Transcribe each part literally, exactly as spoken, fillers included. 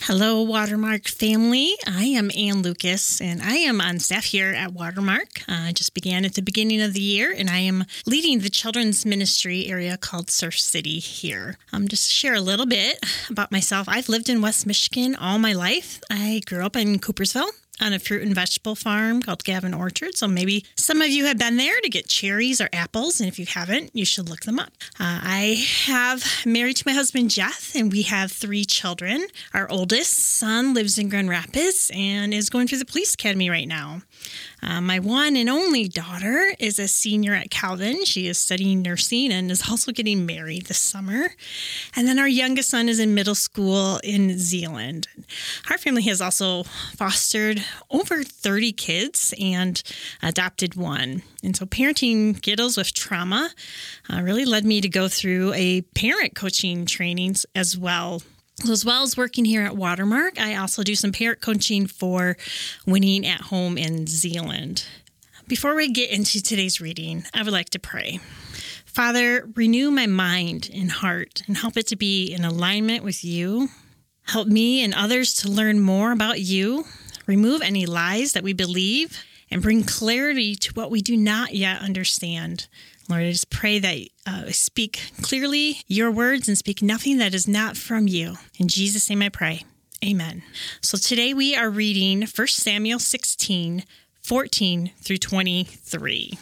Hello, Watermark family. I am Ann Lucas, and I am on staff here at Watermark. I uh, just began at the beginning of the year, and I am leading the children's ministry area called Surf City here. Um, just to share a little bit about myself, I've lived in West Michigan all my life. I grew up in Coopersville on a fruit and vegetable farm called Gavin Orchard. So maybe some of you have been there to get cherries or apples, and if you haven't, you should look them up. Uh, I have married to my husband, Jeff, and we have three children. Our oldest son lives in Grand Rapids and is going through the police academy right now. Uh, my one and only daughter is a senior at Calvin. She is studying nursing and is also getting married this summer. And then our youngest son is in middle school in Zealand. Our family has also fostered over thirty kids and adopted one. And so parenting kiddos with trauma uh, really led me to go through a parent coaching trainings as well. As well as working here at Watermark, I also do some parent coaching for Winning at Home in Zealand. Before we get into today's reading, I would like to pray. Father, renew my mind and heart and help it to be in alignment with you. Help me and others to learn more about you. Remove any lies that we believe and bring clarity to what we do not yet understand. Lord, I just pray that uh, speak clearly your words and speak nothing that is not from you. In Jesus' name I pray. Amen. So today we are reading First Samuel sixteen, fourteen through twenty-three.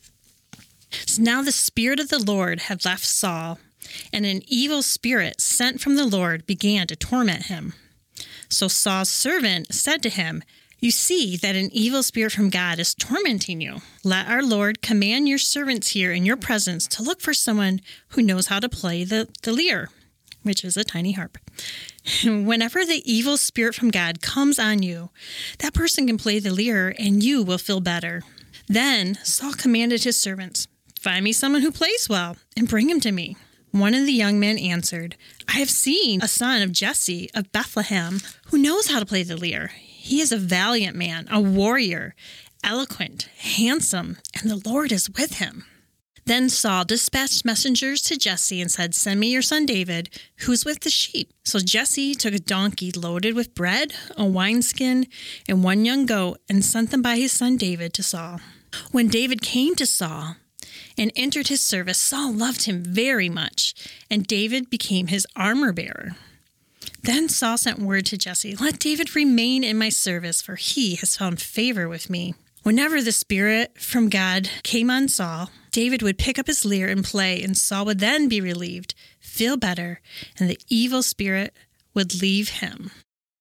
So now the Spirit of the Lord had left Saul, and an evil spirit sent from the Lord began to torment him. So Saul's servant said to him, "You see that an evil spirit from God is tormenting you. Let our Lord command your servants here in your presence to look for someone who knows how to play the, the lyre," which is a tiny harp. "Whenever the evil spirit from God comes on you, that person can play the lyre and you will feel better." Then Saul commanded his servants, "Find me someone who plays well and bring him to me." One of the young men answered, "I have seen a son of Jesse of Bethlehem who knows how to play the lyre. He is a valiant man, a warrior, eloquent, handsome, and the Lord is with him." Then Saul dispatched messengers to Jesse and said, "Send me your son David, who's with the sheep." So Jesse took a donkey loaded with bread, a wineskin, and one young goat and sent them by his son David to Saul. When David came to Saul and entered his service, Saul loved him very much, and David became his armor bearer. Then Saul sent word to Jesse, "Let David remain in my service, for he has found favor with me." Whenever the Spirit from God came on Saul, David would pick up his lyre and play, and Saul would then be relieved, feel better, and the evil spirit would leave him.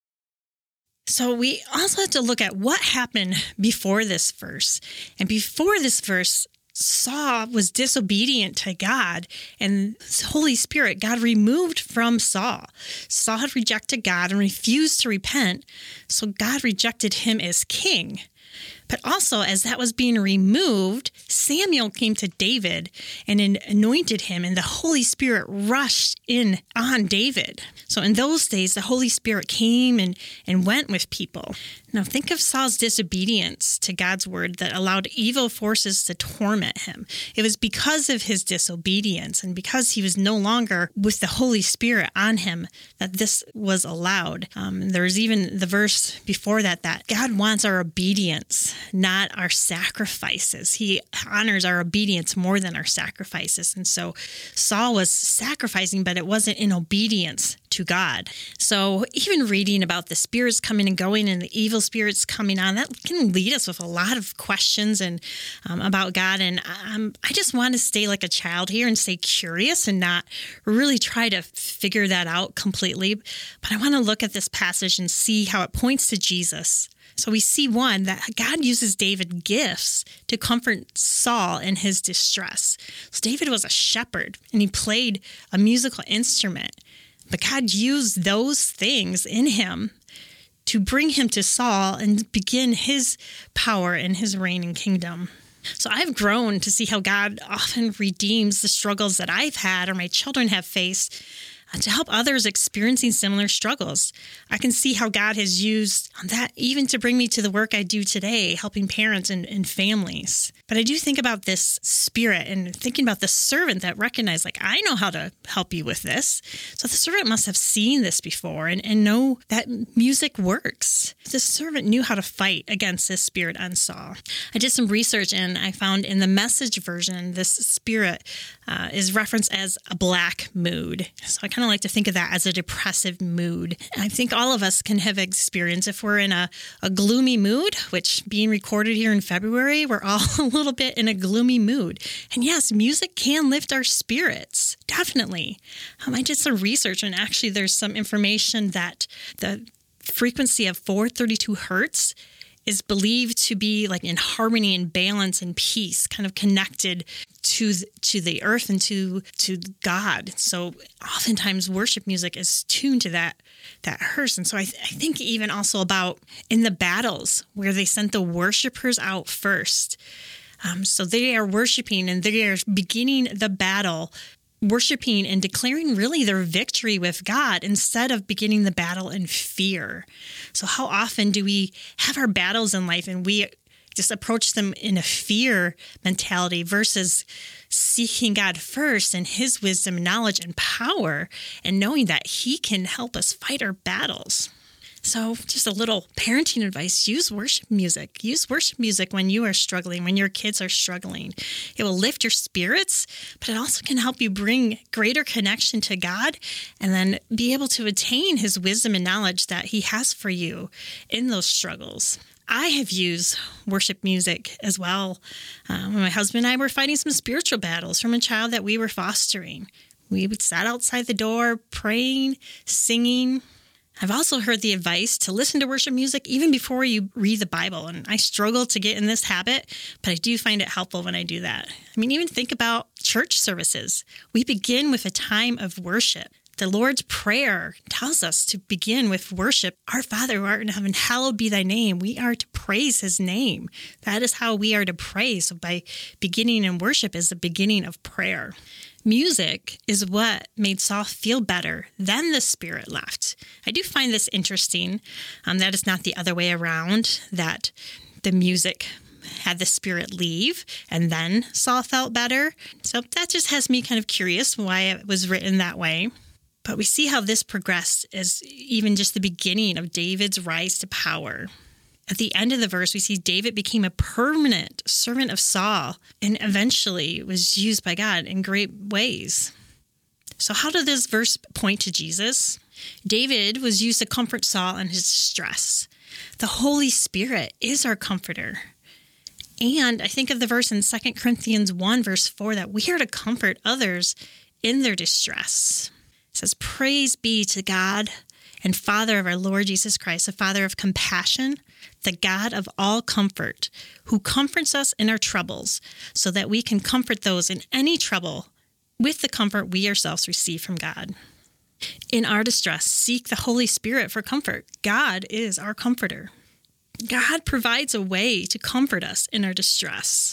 So we also have to look at what happened before this verse. And before this verse, Saul was disobedient to God, and the Holy Spirit, God removed from Saul. Saul had rejected God and refused to repent, so God rejected him as king. But also, as that was being removed, Samuel came to David and anointed him, and the Holy Spirit rushed in on David. So in those days, the Holy Spirit came and, and went with people. Now think of Saul's disobedience to God's word that allowed evil forces to torment him. It was because of his disobedience and because he was no longer with the Holy Spirit on him that this was allowed. Um, there was even the verse before that, that God wants our obedience, not our sacrifices. He honors our obedience more than our sacrifices. And so Saul was sacrificing, but it wasn't in obedience to God. So even reading about the spirits coming and going and the evil spirits coming on, that can lead us with a lot of questions and um, about God. And um, I just want to stay like a child here and stay curious and not really try to figure that out completely. But I want to look at this passage and see how it points to Jesus. So we see, one, that God uses David's gifts to comfort Saul in his distress. So David was a shepherd, and he played a musical instrument. But God used those things in him to bring him to Saul and begin his power and his reign and kingdom. So I've grown to see how God often redeems the struggles that I've had or my children have faced uh, to help others experiencing similar struggles. I can see how God has used that even to bring me to the work I do today, helping parents and, and families. But I do think about this spirit and thinking about the servant that recognized, like, I know how to help you with this. So the servant must have seen this before and, and know that music works. The servant knew how to fight against this spirit on Saul. I did some research and I found in the Message version, this spirit uh, is referenced as a black mood. So I kind of like to think of that as a depressive mood. And I think all of us can have experienced if we're in a, a gloomy mood, which being recorded here in February, we're all a little bit in a gloomy mood. And yes, music can lift our spirits, definitely. Um, I did some research and actually there's some information that the frequency of four thirty-two hertz is believed to be like in harmony and balance and peace, kind of connected to to the earth and to to God. So oftentimes worship music is tuned to that that hertz. And so I, th- I think even also about in the battles where they sent the worshipers out first. Um, so they are worshiping and they are beginning the battle, worshiping and declaring really their victory with God instead of beginning the battle in fear. So how often do we have our battles in life and we just approach them in a fear mentality versus seeking God first and his wisdom, knowledge, and power, and knowing that he can help us fight our battles? So just a little parenting advice, use worship music. Use worship music when you are struggling, when your kids are struggling. It will lift your spirits, but it also can help you bring greater connection to God and then be able to attain his wisdom and knowledge that he has for you in those struggles. I have used worship music as well. Uh, when my husband and I were fighting some spiritual battles from a child that we were fostering. We would sat outside the door praying, singing. I've also heard the advice to listen to worship music even before you read the Bible, and I struggle to get in this habit, but I do find it helpful when I do that. I mean, even think about church services. We begin with a time of worship. The Lord's Prayer tells us to begin with worship. Our Father who art in heaven, hallowed be thy name. We are to praise his name. That is how we are to pray. So by beginning in worship is the beginning of prayer. Music is what made Saul feel better. Then the spirit left. I do find this interesting. Um, that is not the other way around, that the music had the spirit leave and then Saul felt better. So that just has me kind of curious why it was written that way. But we see how this progressed as even just the beginning of David's rise to power. At the end of the verse, we see David became a permanent servant of Saul and eventually was used by God in great ways. So how did this verse point to Jesus? David was used to comfort Saul in his distress. The Holy Spirit is our comforter. And I think of the verse in Second Corinthians one, verse four, that we are to comfort others in their distress. It says, "Praise be to God and Father of our Lord Jesus Christ, the Father of compassion, the God of all comfort, who comforts us in our troubles, so that we can comfort those in any trouble with the comfort we ourselves receive from God." In our distress, seek the Holy Spirit for comfort. God is our comforter. God provides a way to comfort us in our distress.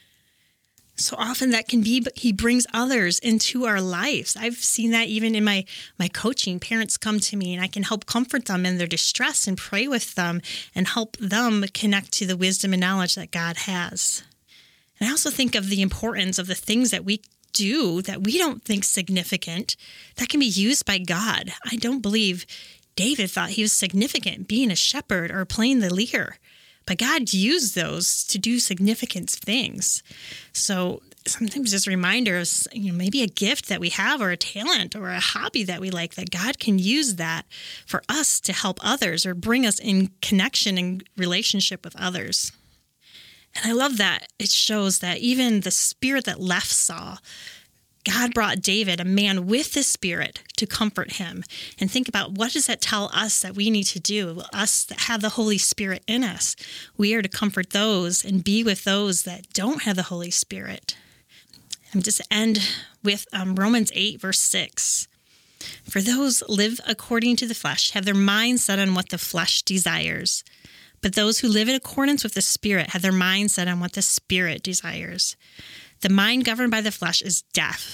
So often that can be, but he brings others into our lives. I've seen that even in my, my coaching. Parents come to me and I can help comfort them in their distress and pray with them and help them connect to the wisdom and knowledge that God has. And I also think of the importance of the things that we do that we don't think significant that can be used by God. I don't believe David thought he was significant being a shepherd or playing the lyre. But God used those to do significant things. So sometimes just reminders, you know, maybe a gift that we have or a talent or a hobby that we like, that God can use that for us to help others or bring us in connection and relationship with others. And I love that it shows that even the spirit that left Saul, God brought David, a man with the Spirit, to comfort him. And think about, what does that tell us that we need to do? Us that have the Holy Spirit in us. We are to comfort those and be with those that don't have the Holy Spirit. And just end with um, Romans eight, verse six. "For those live according to the flesh have their mind set on what the flesh desires. But those who live in accordance with the Spirit have their mind set on what the Spirit desires. The mind governed by the flesh is death,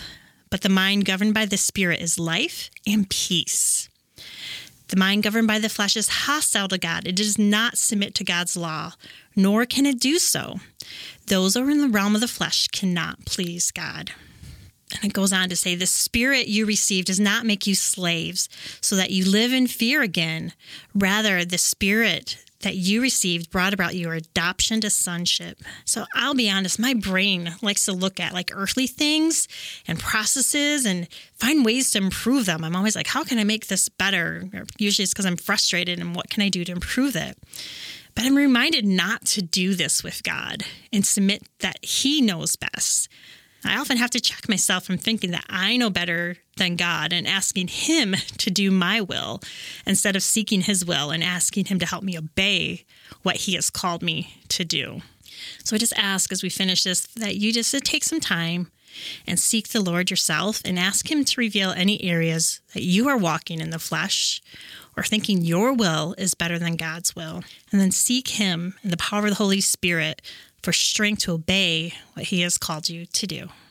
But the mind governed by the Spirit is life and peace. The mind governed by the flesh is hostile to God. It does not submit to God's law, nor can it do so. Those who are in the realm of the flesh cannot please God. And it goes on to say, the Spirit you received does not make you slaves so that you live in fear again. Rather, the Spirit that you received brought about your adoption to sonship. So I'll be honest, my brain likes to look at like earthly things and processes and find ways to improve them. I'm always like, how can I make this better? Or usually it's because I'm frustrated and what can I do to improve it? But I'm reminded not to do this with God and submit that He knows best. I often have to check myself from thinking that I know better than God and asking Him to do my will instead of seeking His will and asking Him to help me obey what He has called me to do. So I just ask as we finish this that you just take some time and seek the Lord yourself and ask Him to reveal any areas that you are walking in the flesh or thinking your will is better than God's will. And then seek Him and the power of the Holy Spirit for strength to obey what He has called you to do.